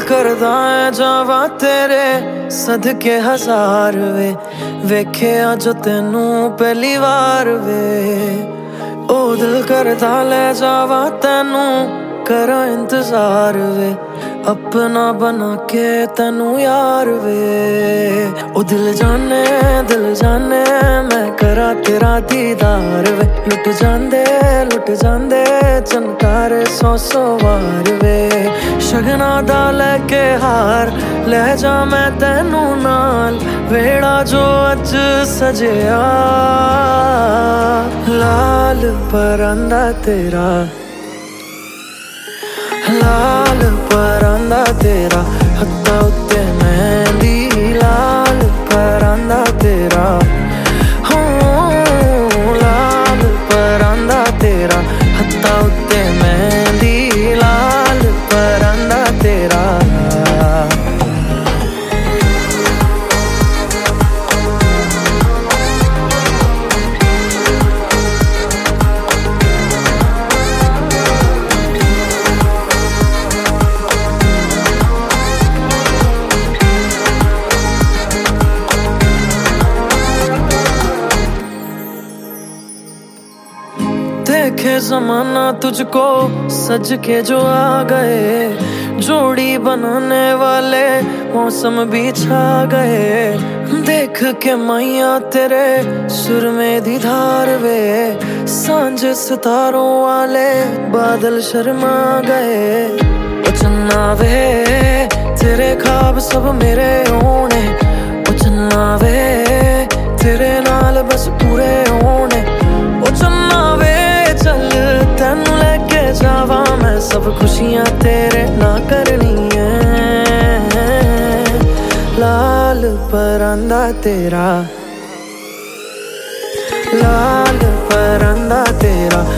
करदा है जावा तेरे सदके हजार वे, वेखिया जो तेनू पहली बार वे। ओ दिल करदा ले जावा तेनू करा इंतजार वे, अपना बना के तेनू यार वे। ओ दिल जाने मैं करा तेरा दीदार वे, लुट जांदे चनकारे सौ वार वे। शगना दा लेके हार ले जा मैं तेनू नाल, वेड़ा जो अज सजिया लाल परांदा तेरा, लाल परांदा तेरा, हत्था उत्ते मेहंदी लाल परांदा तेरा, हो लाल परांदा तेरा, हत्था उत्ते मेहंदी लाल परांदा तेरा। देखे जमाना तुझको सज के जो आ गए, जोड़ी बनाने वाले मौसम भी छा गए। देख के मैया तेरे सुर में दीदार वे, सांझ सितारों वाले बादल शर्मा गए। ओ चन्ना वे तेरे ख्वाब सब मेरे होने, ओ चन्ना वे तेरे नाल बस पूरे होने। ओ चन्ना वे चल तेनू लेके जावा मैं, सब खुशियां तेरे ना करनी है। लाल परांदा तेरा, लाल परांदा तेरा,